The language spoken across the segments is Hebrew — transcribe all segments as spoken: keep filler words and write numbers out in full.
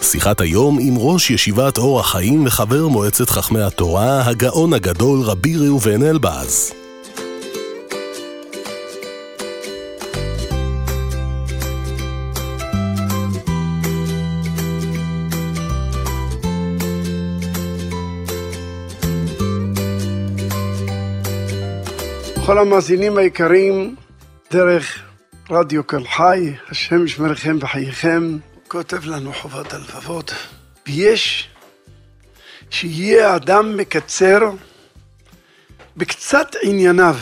שיחת היום עם ראש ישיבת אור החיים וחבר מועצת חכמי התורה, הגאון הגדול רבי ראובן אלבז. כל המאזינים היקרים, דרך רדיו קול חי, השם ישמרכם בחייכם, כותב לנו חובת הלבבות. ויש שיהיה אדם מקצר בקצת ענייניו,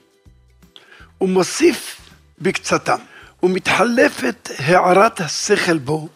ומוסיף בקצתם, ומתחלפת הערת השכל בו,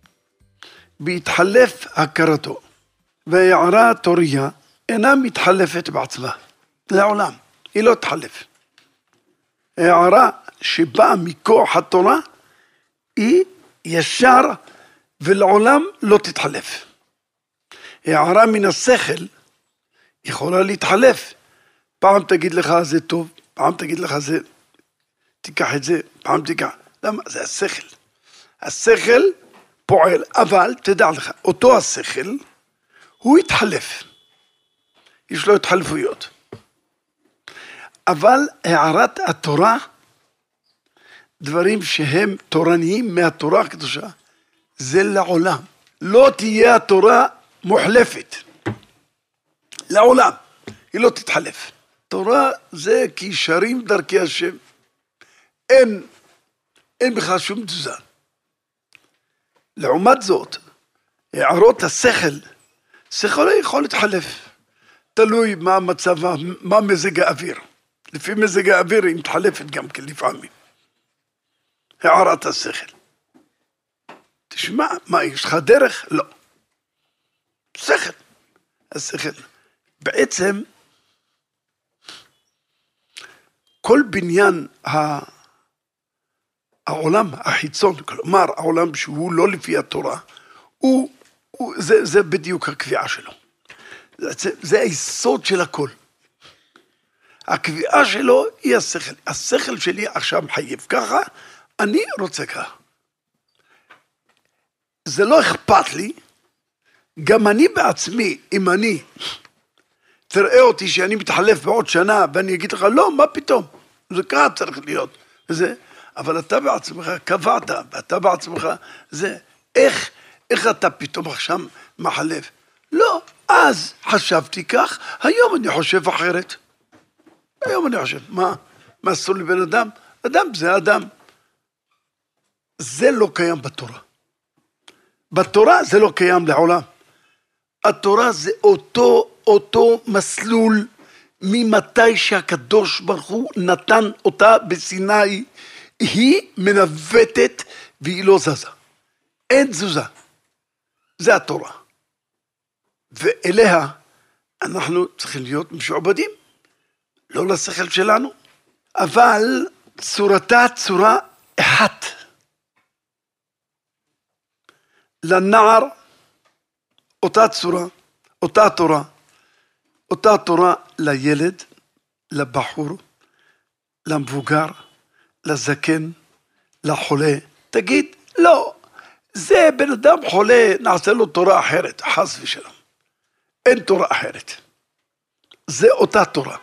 בהתחלף הכרתו, והערה התוריה אינה מתחלפת בעצמה, לעולם. היא לא תחלף. הערה שבאה מכוח התורה היא ישר ולעולם לא תתחלף. הערה מן השכל יכולה להתחלף. פעם תגיד לך זה טוב, פעם תגיד לך זה, תיקח את זה, פעם תיקח. למה? זה השכל. השכל פועל, אבל תדע לך, אותו השכל הוא יתחלף. יש לו התחלפויות. אבל הערת התורה, דברים שהם תורניים מהתורה הקדושה, זה לעולם. לא תהיה התורה מוחלפת. לעולם. היא לא תתחלף. תורה זה כישרים דרכי השם. אין, אין בכלל שום תזוזה. לעומת זאת, הערות השכל, שכל יכול להתחלף. תלוי מה המצב, מה מזג האוויר. לפי מזג האוויר היא מתחלפת גם כן לפעמים. הערת השכל. תשמע, מה, יש לך דרך? לא. שכל. השכל. בעצם, כל בניין העולם החיצון, כלומר, העולם שהוא לא לפי התורה, הוא, הוא, זה, זה בדיוק הקביעה שלו. זה, זה היסוד של הכל. הקביעה שלו היא השכל. השכל שלי עכשיו מחייב ככה, אני רוצה ככה. זה לא אכפת לי, גם אני בעצמי, אם אני, תראה אותי שאני מתחלף בעוד שנה, ואני אגיד לך, לא, מה פתאום? זה ככה צריך להיות. זה, אבל אתה בעצמך קבעת, ואתה בעצמך, זה, איך, איך אתה פתאום עכשיו מחלף? לא, אז חשבתי כך, היום אני חושב אחרת. היום אני חושב, מה? מה אסור לבן אדם? אדם זה אדם. זה לא קיים בתורה. בתורה זה לא קיים לעולם. התורה זה אותו, אותו מסלול ממתי שהקדוש ברוך הוא נתן אותה בסיני. היא מנווטת והיא לא זזה. אין תזוזה. זה התורה. ואליה אנחנו צריכים להיות משועבדים. לא לשכל שלנו, אבל צורתה צורה אחת. לנער, אותה צורה, אותה תורה, אותה תורה לילד, לבחור, למבוגר, לזקן, לחולה. תגיד, לא, זה בן אדם חולה, נעשה לו תורה אחרת, חס ושלום. אין תורה אחרת. זה אותה תורה.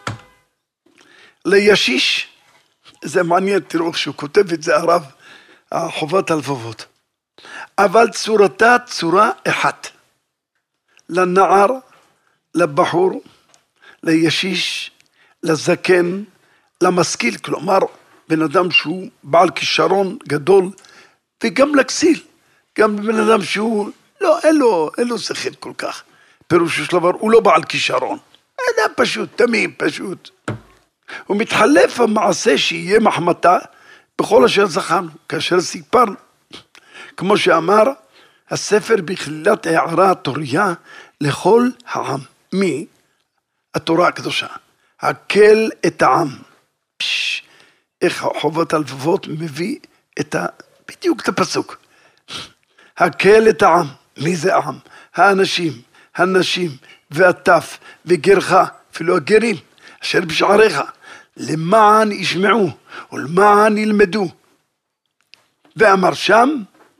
לישיש, זה מעניין, תראו שהוא כותב את זה הרב, חובת הלבבות. אבל צורתה צורה אחת. לנער, לבחור, לישיש, לזקן, למשכיל, כלומר, בן אדם שהוא בעל כישרון גדול, וגם לכסיל, גם בן אדם שהוא, לא, אין לו, אין לו שכל כל כך. פירוש של דבר, הוא לא בעל כישרון. אדם פשוט, תמים, פשוט. הוא מתחלף המעשה שיהיה מחמתה בכל אשר זכרנו, כאשר סיפרנו. כמו שאמר הספר בכלילת הערה התוריה לכל העם. מי? התורה הקדושה. הקל את העם. פש, איך חובת הלבבות מביא את ה... בדיוק את הפסוק. הקל את העם. מי זה העם? האנשים, הנשים, והטף, וגרך, אפילו הגרים, אשר בשעריך. למען ישמעו ולמען ילמדו. ואמר שם,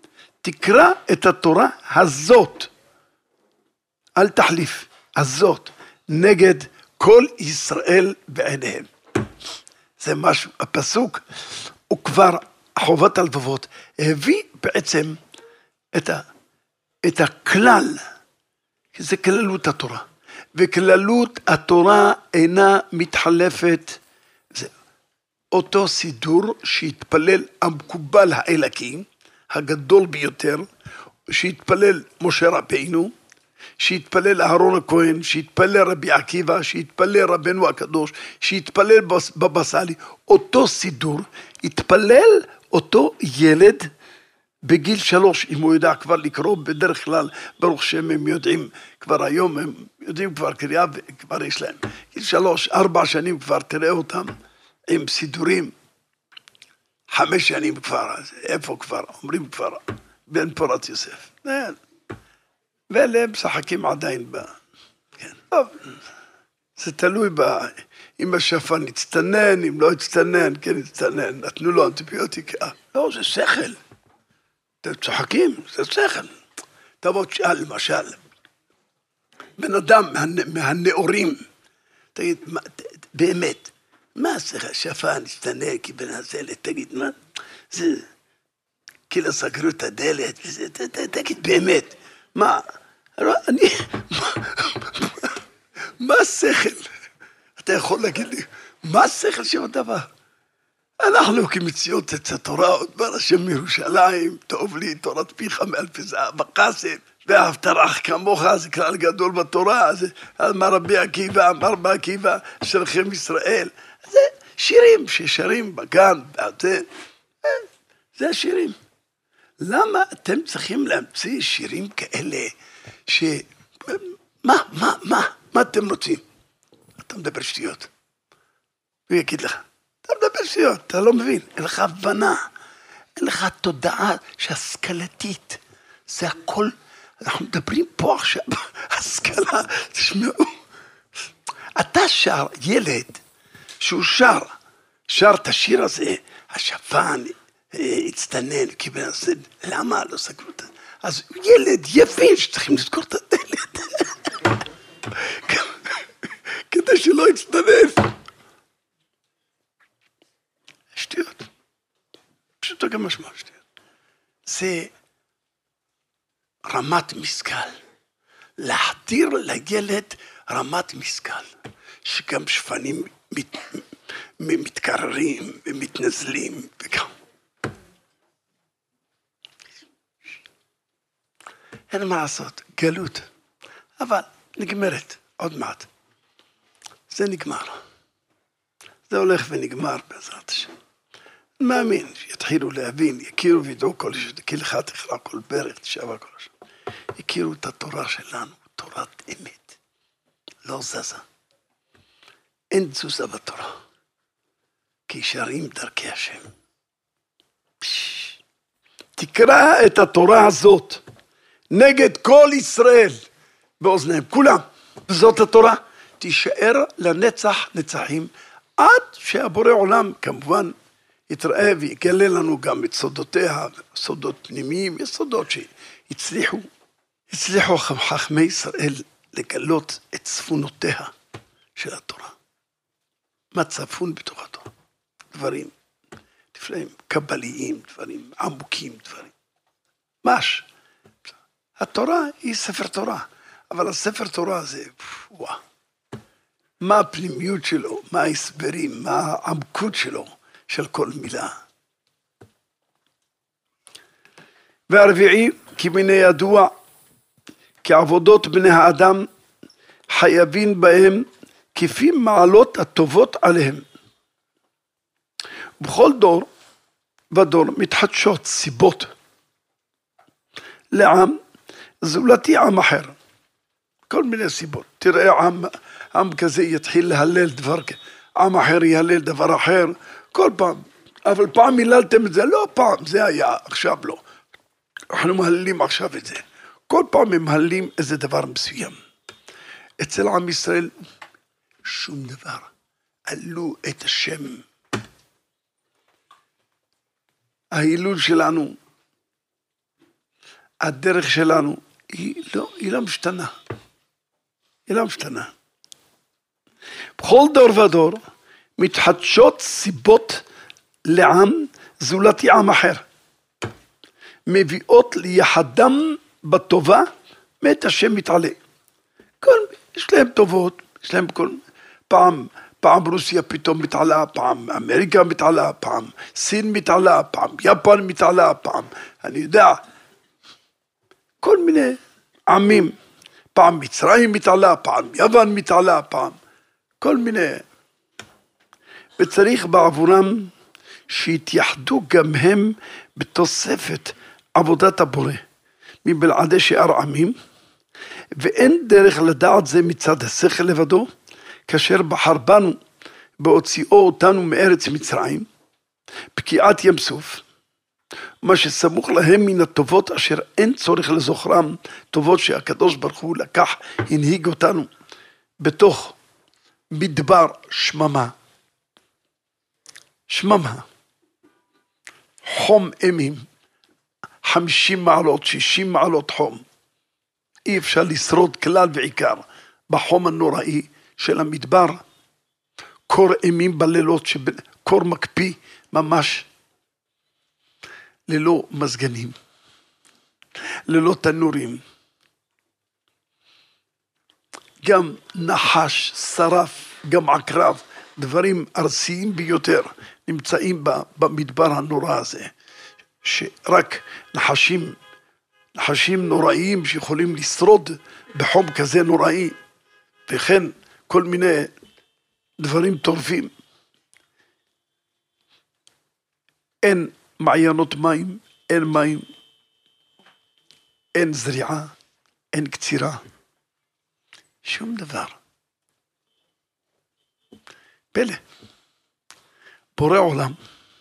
תקרא את התורה הזאת, אל תחליף, הזאת, נגד כל ישראל בעיניהם. זה משהו, הפסוק, הוא כבר, חובת הלבבות, הביא בעצם את, ה, את הכלל, זה כללות התורה, וכללות התורה אינה מתחלפת, זה אותו סידור שהתפלל המקובל האלוקי, הגדול ביותר, שהתפלל משה רבינו, שהתפלל אהרון הכהן, שהתפלל רבי עקיבא, שהתפלל רבנו הקדוש, שהתפלל בבא סאלי, אותו סידור, התפלל אותו ילד בגיל שלוש, אם הוא יודע כבר לקרוא, בדרך כלל, ברוך שם הם יודעים, כבר היום הם יודעים כבר קריאה, וכבר יש להם, גיל שלוש, ארבע שנים כבר תראה אותם, עם סידורים, חמש שנים כבר, איפה כבר, אומרים כבר, בן פורת יוסף, ואלה משחקים עדיין ב... כן. טוב, זה תלוי ב... אם השפן יצטנן, אם לא יצטנן, כן יצטנן, נתנו לו אנטיביוטיקה. לא, זה שכל. אתם צוחקים, זה שכל. תבוא תשאל, למשל, בן אדם מה, מהנאורים, תגיד, מה, באמת, מה זה השפן יצטנן כבנזלת, תגיד, מה? זה... כאילו סגרו את הדלת, וזה, ת, ת, תגיד, באמת, מה? אני, מה השכל? אתה יכול להגיד לי, מה השכל של הדבר? אנחנו כמציאות את התורה, עוד דבר השם מירושלים, טוב לי תורת פיך מאלפי זהב וחסד, ואהבת רעך כמוך, זה כלל גדול בתורה, זה אמר רבי עקיבא, אמר רבי עקיבא, שלכם ישראל, זה שירים ששרים בגן, זה, זה השירים. למה אתם צריכים להמציא שירים כאלה, ש... מה, מה, מה, מה אתם רוצים? אתה מדבר שטויות. הוא יגיד לך, אתה מדבר שטויות, אתה לא מבין, אין לך הבנה, אין לך תודעה שהשכלתית, זה הכל, אנחנו מדברים פה עכשיו, השכלה, תשמעו, אתה שר, ילד, שהוא שר, שר את השיר הזה, השפן, הצטנן, קיבל הסד, למה לא סגרו את זה? אז ילד יבין שצריכים לזכור את הדלת. כדי שלא יצטנן. שטויות. פשוט גם משמע שטויות. זה רמת משכל. להחדיר לילד רמת משכל. שגם שפנים מת, מתקררים ומתנזלים וגם. אין מה לעשות, גלות, אבל נגמרת, עוד מעט. זה נגמר. זה הולך ונגמר בעזרת השם. אני מאמין שיתחילו להבין, יכירו וידעו כל שתקילך תכרע כל ברך, תשאבה כל השם. יכירו את התורה שלנו, תורת אמת. לא זזה. אין תזוזה בתורה. כי ישרים דרכי השם. תקרא את התורה הזאת. נגד כל ישראל באוזניהם, כולם. וזאת התורה תישאר לנצח נצחים, עד שהבורא עולם כמובן יתראה ויגלה לנו גם את סודותיה, סודות פנימיים, יש סודות שהצליחו, הצליחו חכמי ישראל לגלות את צפונותיה של התורה. מה צפון בתוך התורה? דברים, דברים קבליים, דברים עמוקים, דברים. מש. התורה היא ספר תורה, אבל הספר תורה זה, וואו, מה הפנימיות שלו, מה ההסברים, מה העמקות שלו, של כל מילה. והרביעי, כי מן ידוע, כי עבודות בני האדם חייבים בהם, כפי מעלות הטובות עליהם. בכל דור ודור מתחדשות סיבות לעם, זולתי עם אחר, כל מיני סיבות. תראה עם, עם כזה יתחיל להלל דבר, עם אחר יהלל דבר אחר, כל פעם, אבל פעם הללתם את זה, לא פעם, זה היה, עכשיו לא. אנחנו מהללים עכשיו את זה. כל פעם הם מהללים איזה דבר מסוים. אצל עם ישראל, שום דבר. עלו את השם. ההילול שלנו, הדרך שלנו היא לא, היא לא משתנה. היא לא משתנה. בכל דור ודור מתחדשות סיבות לעם זולתי עם אחר. מביאות ליחדם בטובה מת השם מתעלה. כל, יש להם טובות, יש להם כל, פעם, פעם רוסיה פתאום מתעלה, פעם אמריקה מתעלה, פעם סין מתעלה, פעם יפן מתעלה, פעם, אני יודע, כל מיני עמים, פעם מצרים מתעלה, פעם יוון מתעלה, פעם, כל מיני, וצריך בעבורם שיתייחדו גם הם בתוספת עבודת הבורא, מבלעדי שאר עמים, ואין דרך לדעת זה מצד השכל לבדו, כאשר בחר בנו בהוציאו אותנו מארץ מצרים, פקיעת ים סוף, מה שסמוך להם מן הטובות אשר אין צורך לזוכרם, טובות שהקדוש ברוך הוא לקח, הנהיג אותנו בתוך מדבר שממה, שממה, חום אימים, חמישים מעלות, שישים מעלות חום, אי אפשר לשרוד כלל ועיקר בחום הנוראי של המדבר, קור אימים בלילות, קור מקפיא ממש, ללא מזגנים, ללא תנורים, גם נחש, שרף, גם עקרב, דברים ארסיים ביותר נמצאים במדבר הנורא הזה, שרק נחשים, נחשים נוראיים שיכולים לשרוד בחום כזה נוראי, וכן כל מיני דברים טורפים. אין מעיינות מים, אין מים, אין זריעה, אין קצירה, שום דבר. פלא, בורא עולם,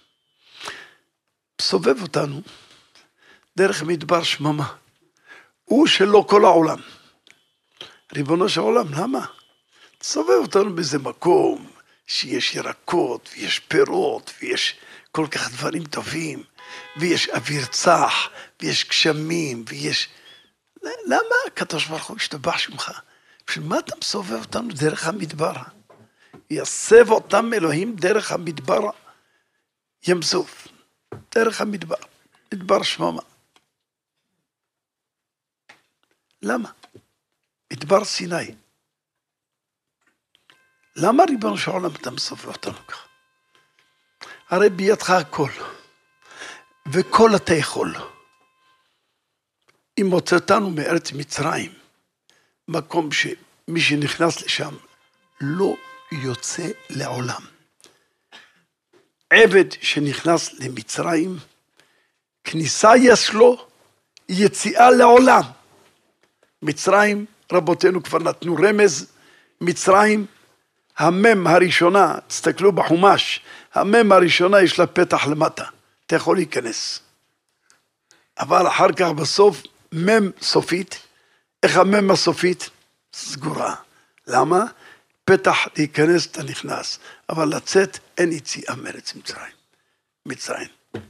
סובב אותנו דרך מדבר שממה, הוא שלא כל העולם. ריבונו של עולם, למה? סובב אותנו באיזה מקום שיש ירקות ויש פירות ויש כל כך דברים טובים, ויש אוויר צח ויש גשמים ויש... למה הקדוש ברוך הוא השתבח שמך? בשביל מה אתה מסובב אותנו דרך המדבר? יסב אותם אלוהים דרך המדבר ים סוף, דרך המדבר, מדבר שממה. למה? מדבר סיני. למה ריבונו של עולם אתה מסובב אותנו ככה? הרי בידך הכל, וכל אתה יכול. אם הוצאתנו מארץ מצרים, מקום שמי שנכנס לשם לא יוצא לעולם. עבד שנכנס למצרים, כניסה יש לו, יציאה לעולם. מצרים, רבותינו כבר נתנו רמז, מצרים, המם הראשונה, תסתכלו בחומש, המם הראשונה יש לה פתח למטה, אתה יכול להיכנס. אבל אחר כך בסוף, מם סופית, איך המם הסופית? סגורה. למה? פתח להיכנס אתה נכנס, אבל לצאת אין יציאה מארץ מצרים. מצרים.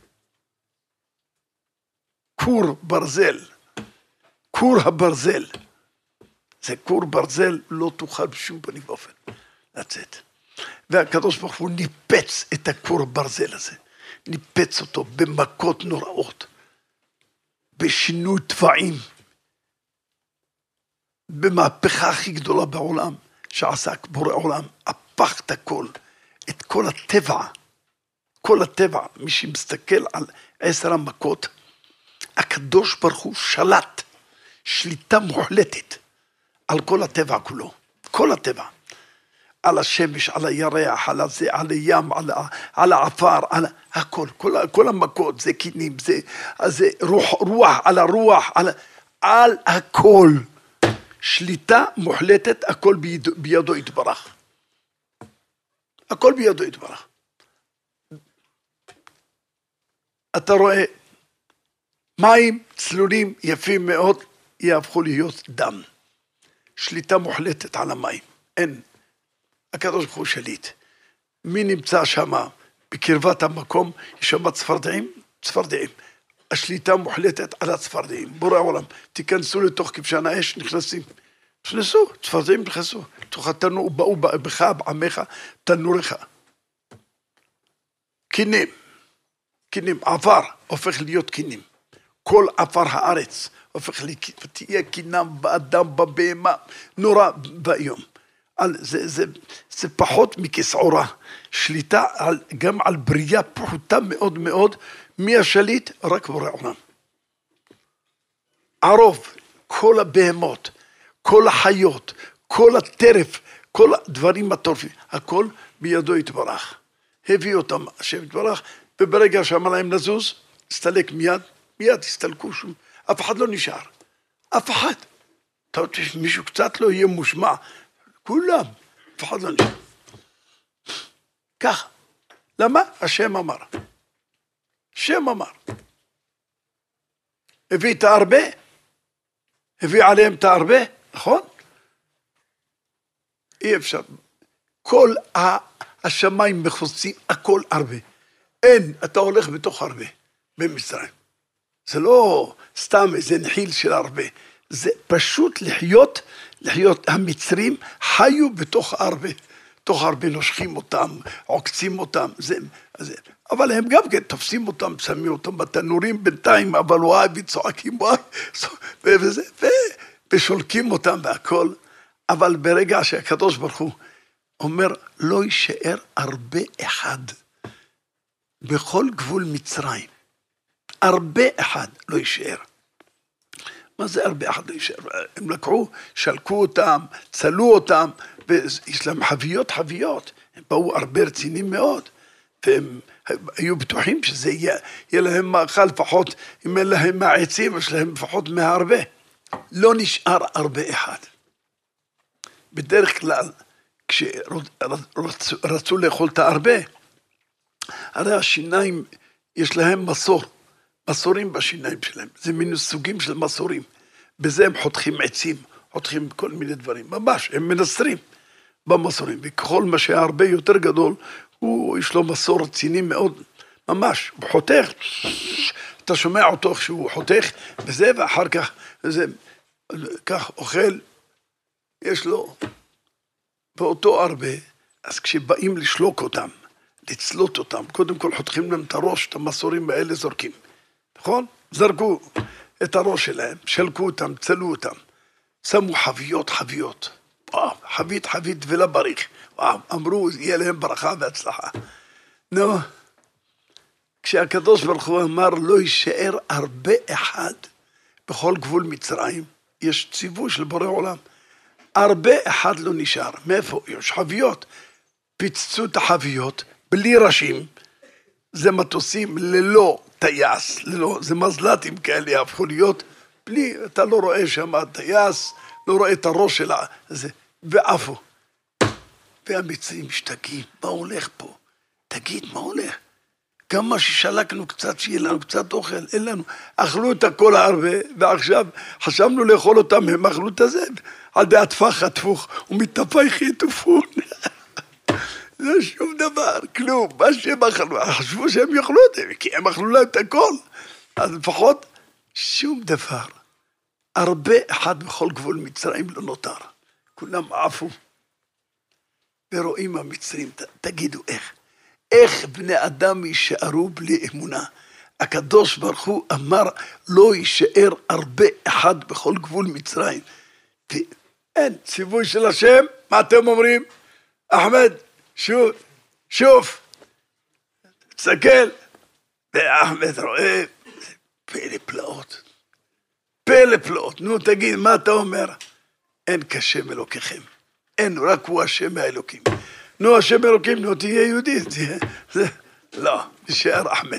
כור ברזל, כור הברזל. זה כור ברזל, לא תוכל בשום פנים ואופן לצאת. והקדוש ברוך הוא ניפץ את הכור ברזל הזה, ניפץ אותו במכות נוראות, בשינוי טבעים, במהפכה הכי גדולה בעולם, שעסק בורא עולם, הפך את הכל, את כל הטבע, כל הטבע, מי שמסתכל על עשר המכות, הקדוש ברוך הוא שלט, שליטה מוחלטת, על כל הטבע כולו, כל הטבע, על השמש, על הירח, על הזה, על הים, על, על העפר, על הכל, כל, כל המכות, זה קינים, זה, זה רוח, רוח, על הרוח, על, על הכל, שליטה מוחלטת, הכל ביד, בידו יתברך. הכל בידו יתברך. אתה רואה, מים צלולים יפים מאוד, יהפכו להיות דם. שליטה מוחלטת על המים, אין. הקדוש ברוך הוא שליט. מי נמצא שם בקרבת המקום, יש שם צפרדעים, צפרדעים. השליטה מוחלטת על הצפרדעים. בורא עולם, תיכנסו לתוך כבשן האש, נכנסים. נכנסו, צפרדעים נכנסו. תוך התנור, באו בך, בעמך, תנורך. קינים, קינים, עבר הופך להיות קינים. כל עפר הארץ הופך להיות, ותהיה קינם באדם, בבהמה, נורא ביום. זה, זה, זה פחות מכסעורה. שליטה על, גם על בריאה פחותה מאוד מאוד, מי השליט? רק בורא עולם. ערוב, כל הבהמות, כל החיות, כל הטרף, כל הדברים הטורפים, הכל בידו יתברך. הביא אותם השם יתברך, וברגע שאמר להם לזוז, הסתלק מיד, מיד הסתלקו שום, אף אחד לא נשאר. אף אחד. אתה רוצה שמישהו קצת לא יהיה מושמע, כולם, אף אחד לא נשאר. ככה. למה? השם אמר. השם אמר. הביא את הרבה, הביא עליהם את הרבה, נכון? אי אפשר. כל השמיים מחוסים, הכל הרבה. אין, אתה הולך בתוך הרבה, במצרים. זה לא סתם איזה נחיל של הרבה. זה פשוט לחיות, לחיות. המצרים חיו בתוך הרבה. תוך הרבה נושכים אותם, עוקצים אותם. זה, זה. אבל הם גם כן תופסים אותם, שמים אותם בתנורים בינתיים, אבל וואי, וצועקים וואי, וזה, ושולקים אותם והכל. אבל ברגע שהקדוש ברוך הוא אומר, לא יישאר הרבה אחד בכל גבול מצרים. הרבה אחד לא יישאר. מה זה הרבה אחד לא יישאר? הם לקחו, שלקו אותם, צלו אותם, ויש להם חביות חביות. הם באו הרבה רצינים מאוד, והם היו בטוחים שזה יהיה, יהיה להם מאכל לפחות, אם אין להם מהעצים, יש להם לפחות מהרבה. לא נשאר הרבה אחד. בדרך כלל, כשרצו לאכול את הרבה, הרי השיניים, יש להם מסור, מסורים בשיניים שלהם, זה מין סוגים של מסורים, בזה הם חותכים עצים, חותכים כל מיני דברים, ממש, הם מנסרים במסורים, וככל מה שהרבה יותר גדול, הוא, יש לו מסור רציני מאוד, ממש, הוא חותך, אתה שומע אותו כשהוא חותך, וזה, ואחר כך, זה, כך אוכל, יש לו, באותו הרבה, אז כשבאים לשלוק אותם, לצלות אותם, קודם כל חותכים להם את הראש, את המסורים האלה זורקים, נכון? זרקו את הראש שלהם, שלקו אותם, צלו אותם, שמו חביות חביות, וואו, חבית חבית ולבריך, וואו, אמרו, יהיה להם ברכה והצלחה. נו, כשהקדוש ברוך הוא אמר, לא יישאר הרבה אחד, בכל גבול מצרים, יש ציווי של בורא עולם, הרבה אחד לא נשאר, מאיפה? יש חביות, פיצצו את החביות, בלי ראשים, זה מטוסים ללא טייס, ללא, זה מזל"טים כאלה הפכו להיות, בלי, אתה לא רואה שם טייס, לא רואה את הראש שלה, זה, ועפו. והמצרים משתגעים, מה הולך פה? תגיד, מה הולך? כמה ששלקנו קצת, שיהיה לנו קצת אוכל, אין לנו. אכלו את הכל הרבה, ועכשיו חשבנו לאכול אותם, הם אכלו את הזה, על דעת פח התפוך, ומתפייך יטופון. לא שום דבר, כלום, מה שהם אכלו, חשבו שהם יאכלו את זה, כי הם אכלו להם את הכל. אז לפחות שום דבר. הרבה אחד בכל גבול מצרים לא נותר. כולם עפו. ורואים המצרים, ת, תגידו איך. איך בני אדם יישארו בלי אמונה? הקדוש ברוך הוא אמר, לא יישאר הרבה אחד בכל גבול מצרים. ואין, ציווי של השם, מה אתם אומרים? אחמד, שוב, שוב, תסתכל, ואחמד רואה, פלא פלאות, פלא פלאות, נו תגיד, מה אתה אומר? אין כשם אלוקיכם, אין, רק הוא השם האלוקים. נו, השם אלוקים, נו, תהיה יהודי, זה, לא, נשאר אחמד.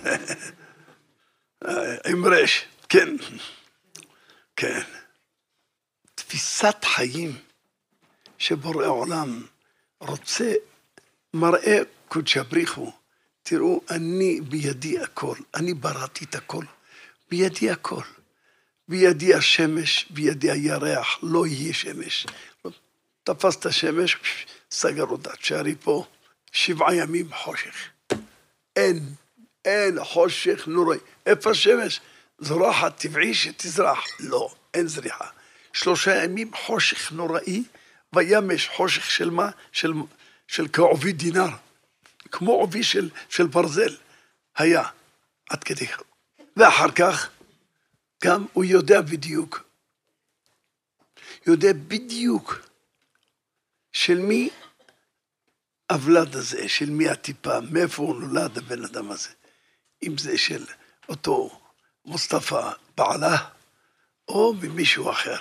עם רש, כן, כן. תפיסת חיים שבורא עולם רוצה, מראה קודשא בריחו, תראו, אני בידי הכל, אני בראתי את הכל, בידי הכל. בידי השמש, בידי הירח, לא יהיה שמש. תפס את השמש, סגר אותה, תשארי פה, שבעה ימים חושך. אין, אין חושך נוראי. איפה השמש? זורחת טבעי שתזרח. לא, אין זריחה. שלושה ימים חושך נוראי, וימש חושך של מה? של, של כעובי דינר. כמו עובי של, של ברזל. היה, עד כדי. ואחר כך, גם הוא יודע בדיוק. יודע בדיוק של מי הוולד הזה, של מי הטיפה, מאיפה הוא נולד הבן אדם הזה. אם זה של אותו מוסטפא בעלה, או ממישהו אחר.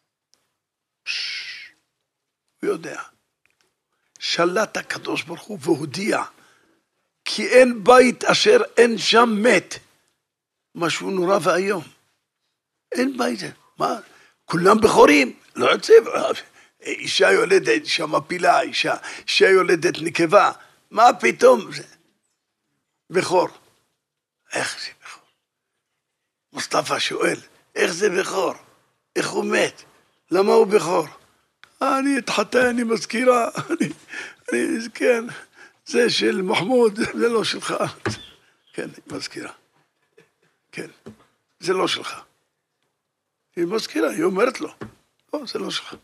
שש, הוא יודע. שלט הקדוש ברוך הוא והודיע, כי אין בית אשר אין שם מת. משהו נורא והיום. אין בית. מה? כולם בכורים. לא יוצא. אישה יולדת, אישה מפילה, אישה, אישה יולדת נקבה. מה פתאום? בכור. איך זה בכור? מוסטפא שואל, איך זה בכור? איך הוא מת? למה הוא בכור? אני התחתן, אני מזכירה, אני, אני, כן, זה של מחמוד, זה לא שלך. כן, היא מזכירה. כן, זה לא שלך. היא מזכירה, היא אומרת לו, לא, זה לא שלך.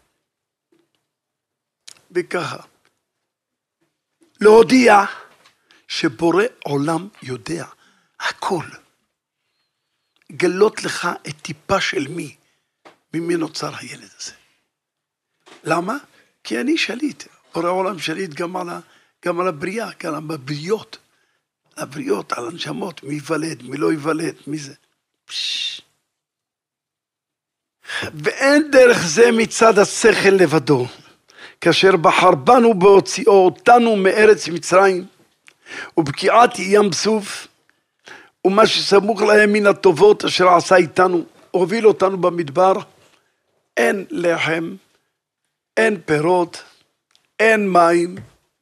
וככה, להודיע שבורא עולם יודע הכל. גלות לך את טיפה של מי, ממי נוצר הילד הזה. למה? כי אני שליט. בורא עולם שליט גם על, ה, גם על הבריאה, גם על הבריות. הבריות, על הנשמות, מי ייוולד, מי לא ייוולד, מי זה. פש. ואין דרך זה מצד השכל לבדו, כאשר בחר בנו בהוציאו אותנו מארץ מצרים, ובקיעת ים סוף, ומה שסמוך להם מן הטובות אשר עשה איתנו, הוביל אותנו במדבר, אין לחם, אין פירות, אין מים,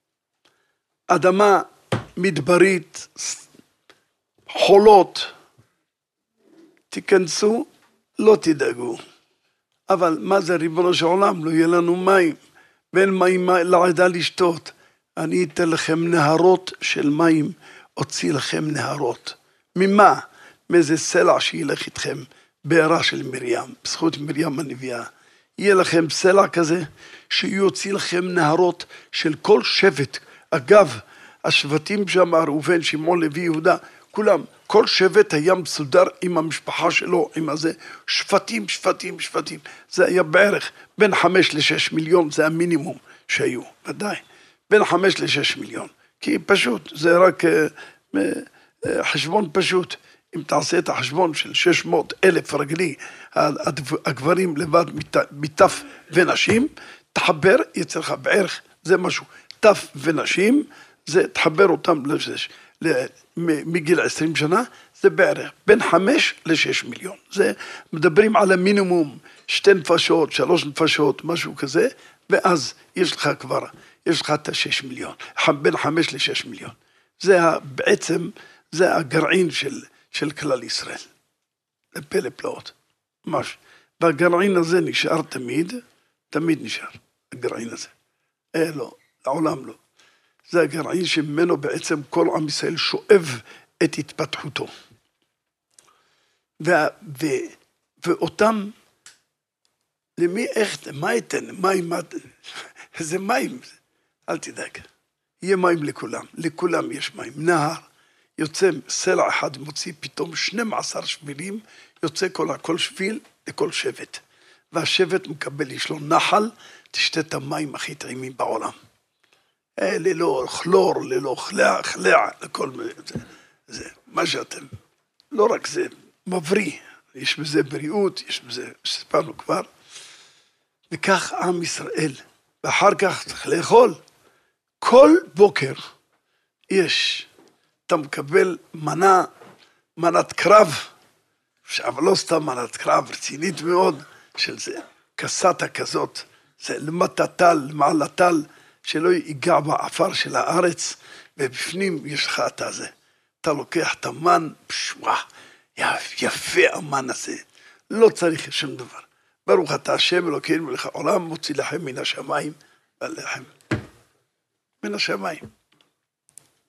אדמה מדברית, חולות, תיכנסו, לא תדאגו. אבל מה זה ריבונו של עולם? לא יהיה לנו מים, ואין מים לעדה לשתות. אני אתן לכם נהרות של מים, אוציא לכם נהרות. ממה? מאיזה סלע שילך איתכם, בעירה של מרים, בזכות מרים הנביאה. יהיה לכם סלע כזה, שיוציא לכם נהרות של כל שבט. אגב, השבטים שם, ראובן, שמעון, לוי, יהודה, כולם, כל שבט היה מסודר עם המשפחה שלו, עם הזה, שפטים, שפטים, שפטים. זה היה בערך בין חמש לשש מיליון, זה המינימום שהיו, ודאי. בין חמש לשש מיליון. כי פשוט, זה רק uh, uh, חשבון פשוט. אם תעשה את החשבון של שש מאות אלף רגלי, הגברים לבד מטף ונשים, תחבר, יצא לך בערך, זה משהו, טף ונשים, זה תחבר אותם לשש. מגיל עשרים שנה, זה בערך בין חמש לשש מיליון. זה מדברים על המינימום, שתי נפשות, שלוש נפשות, משהו כזה, ואז יש לך כבר, יש לך את השש מיליון, בין חמש לשש מיליון. זה בעצם, זה הגרעין של, של כלל ישראל. זה פלא פלאות, ממש. והגרעין הזה נשאר תמיד, תמיד נשאר, הגרעין הזה. אה, לא, לעולם לא. זה הגרעין שממנו בעצם כל עם ישראל שואב את התפתחותו. ו, ו, ואותם, למי, איך, מה ייתן, מים, זה מים, אל תדאג. יהיה מים לכולם, לכולם יש מים. נהר, יוצא סלע אחד, מוציא פתאום שנים עשר שבילים, יוצא כל, כל שביל לכל שבט. והשבט מקבל, יש לו נחל, תשתה את המים הכי טעימים בעולם. ללא כלור, ללא חלע, חלע, לכל זה, זה, מה שאתם, לא רק זה, מבריא, יש בזה בריאות, יש בזה, שספרנו כבר, וכך עם ישראל, ואחר כך צריך לאכול, כל בוקר יש, אתה מקבל מנה, מנת קרב, אבל לא סתם מנת קרב, רצינית מאוד, של זה, קסטה כזאת, זה למטה טל, למעלה טל, שלא ייגע בעפר של הארץ, ובפנים יש לך את הזה. אתה לוקח את המן, פשועה, יפה המן הזה, לא צריך שום דבר. ברוך אתה השם אלוקינו מלך העולם, מוציא לכם מן השמיים, ולחם מן השמיים.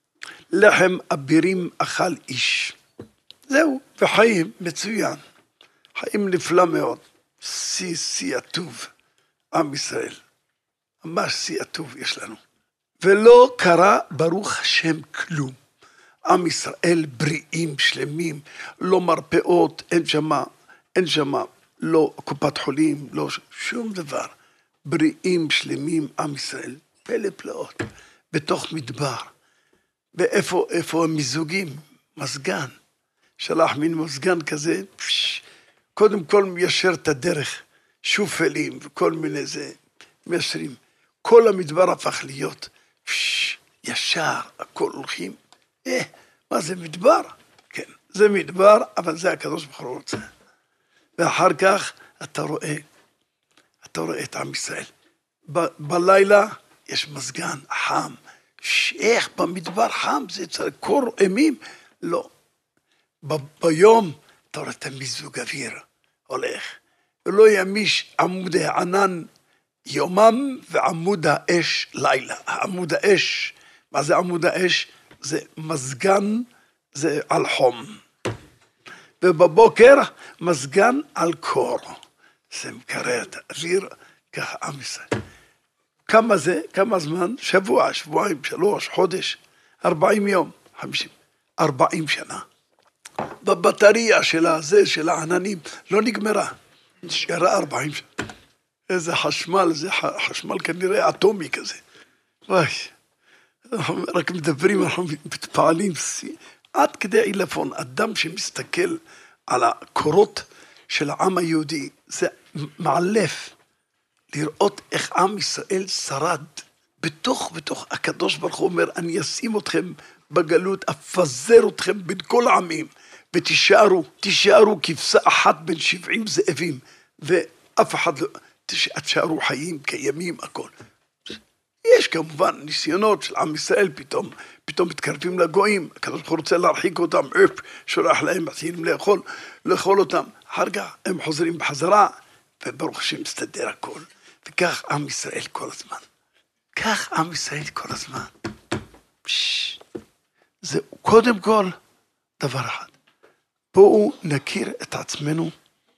לחם אבירים אכל איש. זהו, וחיים מצוין. חיים נפלא מאוד. שיא, שיא הטוב. עם ישראל. ממש שיא הטוב יש לנו. ולא קרה ברוך השם כלום. עם ישראל בריאים, שלמים, לא מרפאות, אין שמה, אין שמה, לא קופת חולים, לא שום דבר. בריאים, שלמים, עם ישראל. פלא פלאות. בתוך מדבר. ואיפה, איפה המיזוגים? מזגן. שלח מין מזגן כזה, פש, קודם כל מיישר את הדרך, שופלים וכל מיני זה, מיישרים. כל המדבר הפך להיות, פש, ישר, הכל הולכים. אה, מה זה מדבר? כן, זה מדבר, אבל זה הקדוש ברוך הוא רוצה. ואחר כך אתה רואה, אתה רואה את עם ישראל. ב- בלילה יש מזגן חם, איך במדבר חם, זה צריך קור אימים, לא. ב- ביום אתה רואה את המיזוג אוויר, הולך, ולא ימיש עמוד הענן יומם ועמוד האש לילה. עמוד האש, מה זה עמוד האש? זה מזגן, זה על חום. ובבוקר מזגן על קור. זה מקרר את האוויר, ככה עם ישראל. כמה זה? כמה זמן? שבוע, שבועיים, שלוש, חודש, ארבעים יום, חמישים, ארבעים שנה. בבטריה של הזה, של העננים, לא נגמרה. נשארה ארבעים שנה. איזה חשמל, זה חשמל כנראה אטומי כזה. וואי, אנחנו רק מדברים, אנחנו מתפעלים, עד כדי עילפון, אדם שמסתכל על הקורות של העם היהודי, זה מעלף. לראות איך עם ישראל שרד, בתוך, בתוך הקדוש ברוך הוא אומר, אני אשים אתכם בגלות, אפזר אתכם בין כל העמים, ותישארו, תישארו כבשה אחת בין שבעים זאבים, ואף אחד לא, תישארו חיים, קיימים, הכל. יש כמובן ניסיונות של עם ישראל, פתאום, פתאום מתקרבים לגויים, הקדוש ברוך הוא רוצה להרחיק אותם, אפ, שולח להם, מתחילים לאכול, לאכול אותם, אחר כך הם חוזרים בחזרה, וברוך השם מסתדר הכל. וכך עם ישראל כל הזמן. כך עם ישראל כל הזמן. פש, זה קודם כל דבר אחד. בואו נכיר את עצמנו,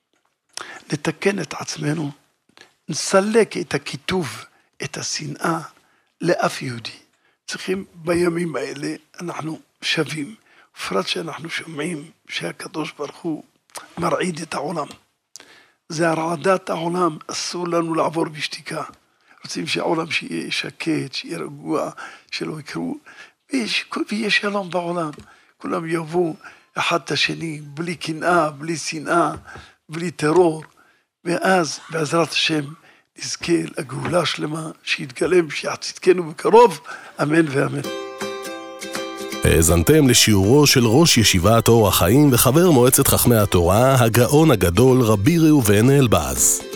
נתקן את עצמנו, נסלק את הכיתוב, את השנאה לאף יהודי. צריכים בימים האלה, אנחנו שווים. בפרט שאנחנו שומעים שהקדוש ברוך הוא מרעיד את העולם. זה הרעדת העולם, אסור לנו לעבור בשתיקה. רוצים שהעולם שיהיה שקט, שיהיה רגוע, שלא יקרו, ויש, ויהיה שלום בעולם. כולם יבואו אחד את השני, בלי קנאה, בלי שנאה, בלי טרור, ואז בעזרת השם נזכה לגאולה שלמה, שיתגלם, שיעצתנו בקרוב, אמן ואמן. האזנתם לשיעורו של ראש ישיבת אור החיים וחבר מועצת חכמי התורה, הגאון הגדול רבי ראובן אלבז.